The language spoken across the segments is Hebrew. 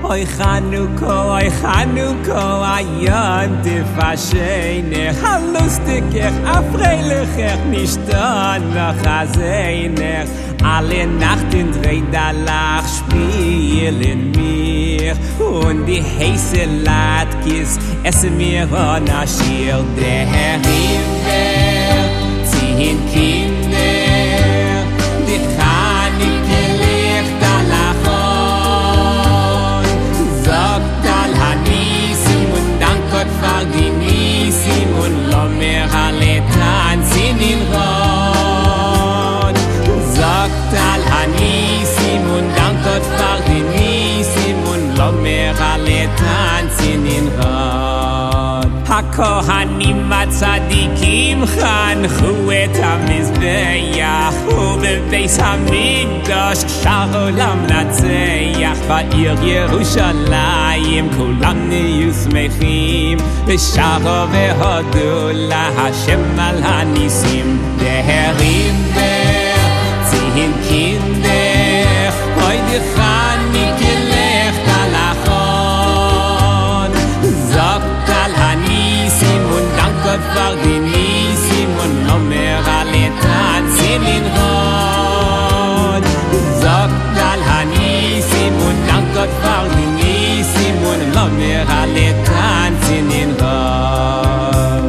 Oi Chanukah, ayam tifashenech, halustikech, afreilechech, nishtanach azeinech. Alle Nachten dreht Lach spielen mir und die heiße Latkis essen mir von Aschir. Der Himmel ziehen Kinder, die Chanike licht Alachon. Sagt Al-Hanisim und dank Gott für die Nisim und lass mir alle tanzen in Rot. Sagt Al-Hanisim und dank Gott für die Nisim und lass mir alle tanzen in Rot. HaKohanim HaTzadikim chanchu et HaMizbeach ubebeis HaMikdash shar olam natzeach ba'ir Yerushalayim kulam niyu smechim v'sharo v'hodu laHashem al hanisim deherim zihin kinder heute Chanike lecht alachon sagt Al-Hanisim und dank Gott für die Nisim und noch mehr alle tanzen in Rot. Sagt Al-Hanisim und dank Gott für die Nisim und noch mehr alle tanzen in Rot.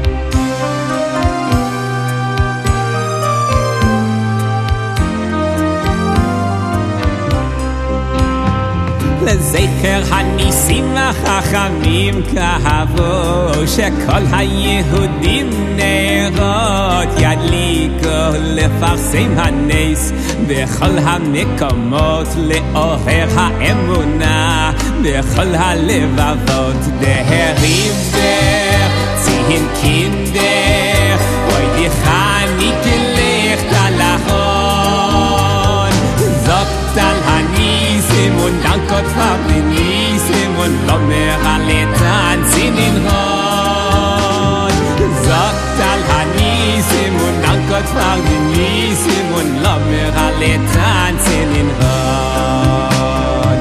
לזכר הניסים החכמים כאבו שכל היהודים נרות ידליקו לפרסם הנס בכל המקומות לעורר האמונה בכל הלבבות דהרים ציין קינדר אוי Chanike licht alachon sagt Al-Hanisim und dank Gott für die Nisim und lass mir alle tanzen in Rot. Sagt Al-Hanisim und dank Gott für die Nisim und lass mir alle tanzen in Rot.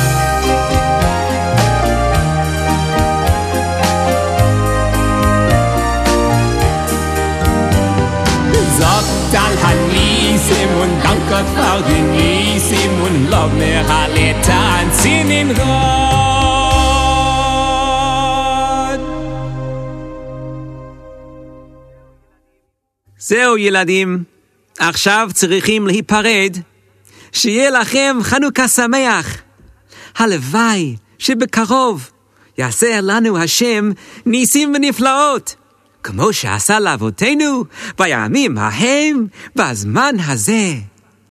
Sagt Al-Hanisim und dank Gott für die Nisim und lass mir alle tanzen in Rot. זהו ילדים, עכשיו צריכים להיפרד. שיהיה לכם חנוכה שמח. הלוואי שבקרוב יעשה לנו השם ניסים ונפלאות, כמו שעשה לאבותינו בימים ההם בזמן הזה.